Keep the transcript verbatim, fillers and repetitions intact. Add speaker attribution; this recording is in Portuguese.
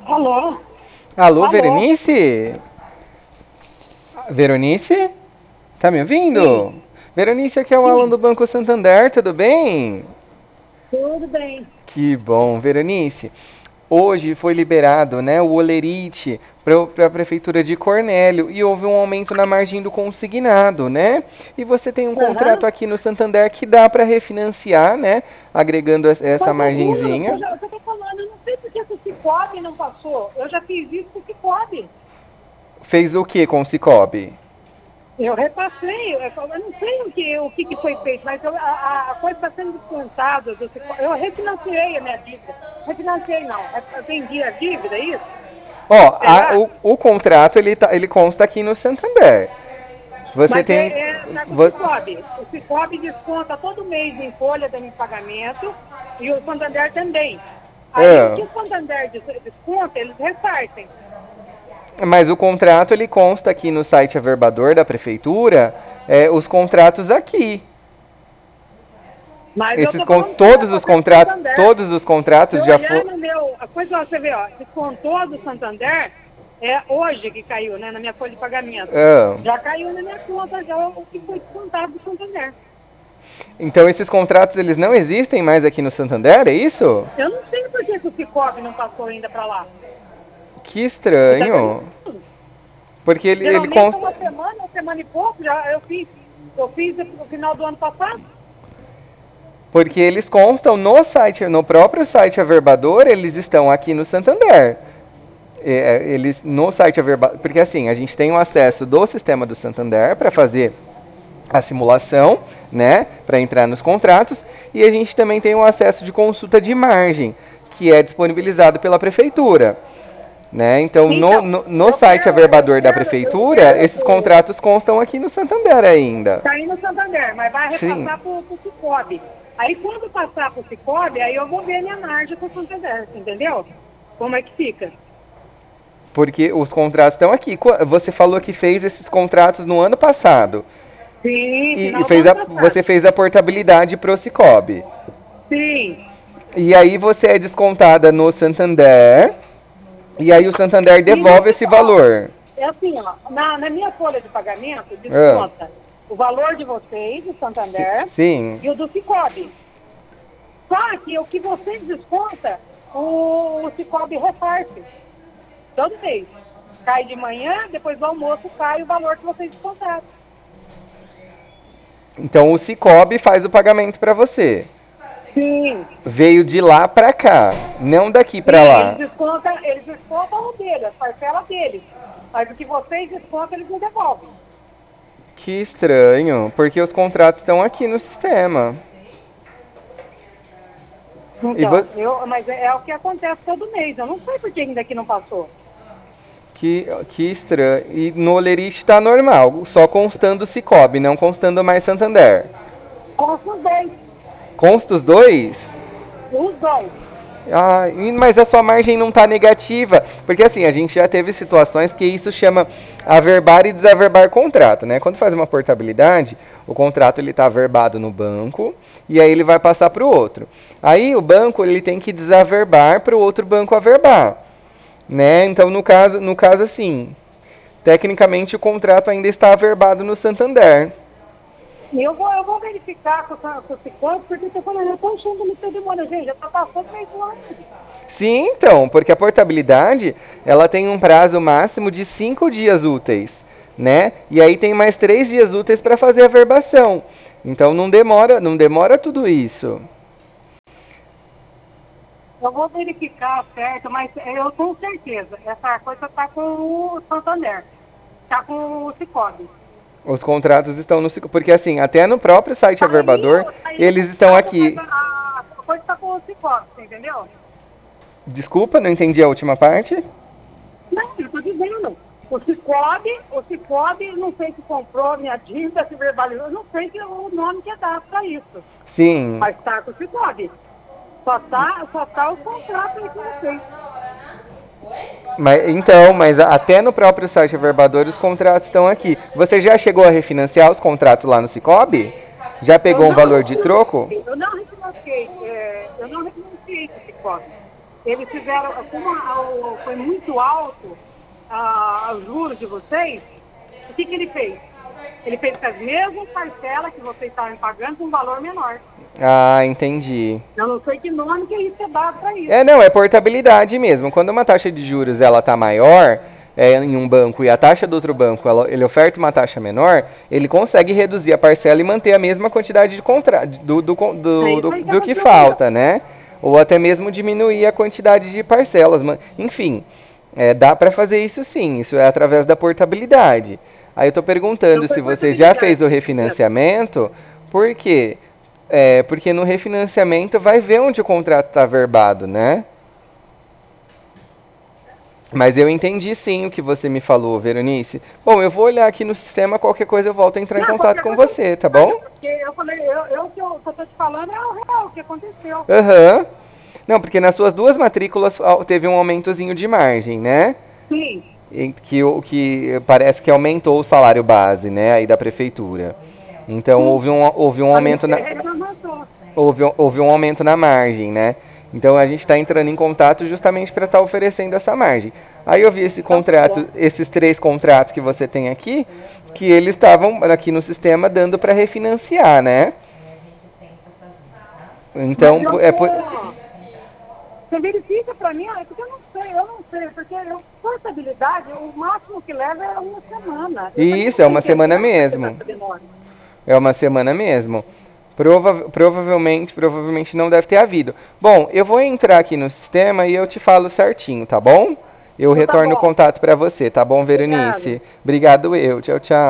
Speaker 1: Alô?
Speaker 2: Alô,
Speaker 1: Alô?
Speaker 2: Veronice? Veronice? Tá me
Speaker 1: Sim,
Speaker 2: ouvindo? Veronice, aqui é o Alan
Speaker 1: sim,
Speaker 2: do Banco Santander, tudo bem?
Speaker 1: tudo bem.
Speaker 2: Que bom, Veronice. Hoje foi liberado, né, o Olerite para a Prefeitura de Cornélio e houve um aumento na margem do consignado, né? E você tem um
Speaker 1: Aham.
Speaker 2: contrato aqui no Santander que dá para refinanciar, né? Agregando es- essa
Speaker 1: Mas o Bruno, eu
Speaker 2: margenzinha.
Speaker 1: já eu tô falando, eu não sei por que que o Cicobi não passou. Eu já fiz isso com o Cicobi.
Speaker 2: Fez o que com o Cicobi?
Speaker 1: Eu repassei, eu eu não sei o que, o que, que foi feito, mas eu- a, a coisa está sendo descontada do Cicobi. Eu refinanciei a minha dívida. Refinanciei não, eu vendi a dívida, é isso?
Speaker 2: Ó, a-
Speaker 1: Será?
Speaker 2: o, o contrato ele, tá- ele consta aqui no Santander. Você
Speaker 1: Mas
Speaker 2: tem.
Speaker 1: é, é, tá com o
Speaker 2: vo-
Speaker 1: Cicobi. O Cicobi desconta todo mês em folha de pagamento e o Santander também. Aí o
Speaker 2: ah,
Speaker 1: que o Santander des- desconta, eles repartem.
Speaker 2: mas o contrato ele consta aqui no site Averbador da Prefeitura, é, os contratos aqui.
Speaker 1: Mas eu
Speaker 2: Esses
Speaker 1: estou
Speaker 2: con-
Speaker 1: falando com
Speaker 2: todos os
Speaker 1: você do
Speaker 2: contratos,
Speaker 1: Santander.
Speaker 2: todos os
Speaker 1: Se
Speaker 2: contratos
Speaker 1: eu
Speaker 2: já
Speaker 1: olhar
Speaker 2: foram.
Speaker 1: no meu. A coisa, você vê, ó, descontou do Santander, é hoje que caiu, né, na minha folha de pagamento. Já caiu na minha conta já o que foi descontado do Santander.
Speaker 2: Então esses contratos eles não existem mais aqui no Santander, é isso?
Speaker 1: Eu não sei por que que o Cicobi não passou ainda para lá.
Speaker 2: Que
Speaker 1: Você está
Speaker 2: estranho.
Speaker 1: perguntando?
Speaker 2: Porque ele, ele
Speaker 1: Geralmente é
Speaker 2: consta.
Speaker 1: uma semana, uma semana e pouco, já eu fiz, eu fiz no final do ano passado.
Speaker 2: Porque eles constam no site, no próprio site Averbador, eles estão aqui no Santander. É, é, eles no site Averbador, porque assim, a gente tem o acesso do sistema do Santander para fazer a simulação, né, para entrar nos contratos, e a gente também tem o acesso de consulta de margem, que é disponibilizado pela prefeitura, né? Então, no,
Speaker 1: Então,
Speaker 2: no, no
Speaker 1: eu
Speaker 2: site
Speaker 1: quero, eu
Speaker 2: Averbador da
Speaker 1: quero, eu
Speaker 2: prefeitura,
Speaker 1: quero
Speaker 2: esses
Speaker 1: o,
Speaker 2: contratos constam aqui no Santander ainda.
Speaker 1: cair no Santander, mas vai
Speaker 2: Sim.
Speaker 1: repassar para o Cicobi. Aí quando passar para o Cicobi, aí eu vou ver minha margem com o Santander, entendeu? Como é que fica?
Speaker 2: Porque os contratos estão aqui. Você falou que fez esses contratos no ano passado.
Speaker 1: Sim,
Speaker 2: E, e
Speaker 1: final do
Speaker 2: fez
Speaker 1: ano
Speaker 2: a,
Speaker 1: passado.
Speaker 2: você fez a portabilidade pro Cicobi.
Speaker 1: Sim.
Speaker 2: E aí você é descontada no Santander. E aí o Santander
Speaker 1: E no
Speaker 2: devolve esse
Speaker 1: Cicobi,
Speaker 2: valor.
Speaker 1: é assim, ó, na, na minha folha de pagamento,
Speaker 2: Ah,
Speaker 1: desconta o valor de vocês, do
Speaker 2: si-
Speaker 1: Santander,
Speaker 2: sim.
Speaker 1: e o do Cicobi. Só que o que vocês desconta, o, o Cicobi reparte. Todo mês. Cai de manhã, depois do almoço cai o valor que vocês descontaram.
Speaker 2: Então o Cicobi faz o pagamento para você.
Speaker 1: Sim,
Speaker 2: Veio de lá para cá, não daqui para
Speaker 1: sim, eles
Speaker 2: lá.
Speaker 1: descontam, eles descontam o dele, a parcela deles. Mas o que vocês descontam, eles não devolvem.
Speaker 2: Que estranho, porque os contratos estão aqui no sistema. E vo-
Speaker 1: Então, eu, mas é, é o que acontece todo mês. Eu não sei por que ainda aqui não passou.
Speaker 2: que, que estranho. E no Olerite está normal, só constando Cicobi, não constando mais Santander.
Speaker 1: Consta os dois.
Speaker 2: Consta os dois?
Speaker 1: Os dois.
Speaker 2: Ah, e- mas a sua margem não está negativa. Porque assim, a gente já teve situações que isso chama averbar e desaverbar contrato, né? Quando faz uma portabilidade, o contrato ele está averbado no banco e aí ele vai passar para o outro. Aí o banco ele tem que desaverbar para o outro banco averbar, né? Então no caso, no caso assim, tecnicamente o contrato ainda está averbado no Santander.
Speaker 1: E eu vou, eu vou verificar com, o- com o Cicobi, porque eu tô falando, eu estou achando muito demora, gente. Já está passando meio do ano.
Speaker 2: Sim, então, porque a portabilidade ela tem um prazo máximo de cinco dias úteis, né? E aí tem mais três dias úteis para fazer a verbação. Então não demora, não demora tudo isso.
Speaker 1: Eu vou verificar certo, mas eu tenho certeza. Essa coisa está com o Santander. Está com o Cicobi.
Speaker 2: Os contratos estão no Cicobi, porque assim, até no próprio site Averbador,
Speaker 1: Saiu, saiu do
Speaker 2: eles estão
Speaker 1: Estado, mas
Speaker 2: aqui.
Speaker 1: a, a coisa está com o Cicobi, você entendeu?
Speaker 2: Desculpa, não entendi a última parte.
Speaker 1: Não, eu estou dizendo. O Cicobi, o Cicobi, não sei se comprou minha dívida, se verbalizou, não sei que, o nome que é dado para isso.
Speaker 2: Sim.
Speaker 1: Mas está com o Cicobi. Só está só tá o contrato aí com vocês.
Speaker 2: Mas, então, mas até no próprio site Averbador os contratos estão aqui. Você já chegou a refinanciar os contratos lá no Cicobi? Já
Speaker 1: Eu
Speaker 2: pegou um
Speaker 1: não
Speaker 2: valor de troco?
Speaker 1: refinanciei, eu não refinanciei, é, eu não refinanciei com o Cicobi. eles fizeram, como a- o- foi muito alto ah, os juros de vocês, o que, que ele fez? Ele fez com as mesmas parcelas que vocês estavam pagando com um valor menor.
Speaker 2: Ah, entendi.
Speaker 1: Eu não sei que nome que isso é dado para isso.
Speaker 2: É, não, é portabilidade mesmo. Quando uma taxa de juros ela tá maior é, em um banco e a taxa do outro banco ela, ele oferta uma taxa menor, ele consegue reduzir a parcela e manter a mesma quantidade de contra do, do, do,
Speaker 1: É
Speaker 2: do,
Speaker 1: isso aí que
Speaker 2: do que
Speaker 1: aconteceu
Speaker 2: falta, né? Ou até mesmo diminuir a quantidade de parcelas. ma- Enfim, é, dá para fazer isso sim. Isso é através da portabilidade. Aí eu tô
Speaker 1: Então
Speaker 2: perguntando
Speaker 1: foi
Speaker 2: se você já fez
Speaker 1: portabilidade.
Speaker 2: o refinanciamento, por quê? É, porque no refinanciamento vai ver onde o contrato está verbado, né? Mas eu entendi sim o que você me falou, Veronice. Bom, eu vou olhar aqui no sistema, qualquer coisa eu volto a entrar em
Speaker 1: Não,
Speaker 2: contato
Speaker 1: qualquer
Speaker 2: com
Speaker 1: coisa,
Speaker 2: você, tá
Speaker 1: até
Speaker 2: bom?
Speaker 1: porque eu falei, eu, eu, o que eu estou te falando é o real, o que aconteceu.
Speaker 2: Aham. Não, porque nas suas duas matrículas ó, teve um aumentozinho de margem, né?
Speaker 1: Sim,
Speaker 2: Em Que, o- que parece que aumentou o salário base, né, aí da prefeitura. Então
Speaker 1: sim.
Speaker 2: houve um, houve um
Speaker 1: A
Speaker 2: aumento
Speaker 1: gente
Speaker 2: na,
Speaker 1: reclamou.
Speaker 2: houve, um- houve um aumento na margem, né? Então a gente está entrando em contato justamente para estar oferecendo essa margem. Aí eu vi esse
Speaker 1: Então tá bom.
Speaker 2: contrato, esses três contratos que você tem aqui, que eles estavam aqui no sistema dando para refinanciar, né?
Speaker 1: Mas
Speaker 2: Então
Speaker 1: eu
Speaker 2: é por...
Speaker 1: tô... Você verifica para mim, ah, porque eu não sei, eu não sei, porque eu, portabilidade, o máximo que leva é uma semana. Eu também
Speaker 2: Isso,
Speaker 1: não
Speaker 2: é
Speaker 1: tô
Speaker 2: uma semana
Speaker 1: entendendo por que tá
Speaker 2: mesmo.
Speaker 1: essa demora.
Speaker 2: É uma semana mesmo. Prova provavelmente, provavelmente não deve ter havido. Bom, eu vou entrar aqui no sistema e eu te falo certinho, tá bom? Eu
Speaker 1: Então tá
Speaker 2: retorno o
Speaker 1: bom.
Speaker 2: contato para você, tá bom,
Speaker 1: Obrigada.
Speaker 2: Veronice? Obrigado eu. Tchau, tchau.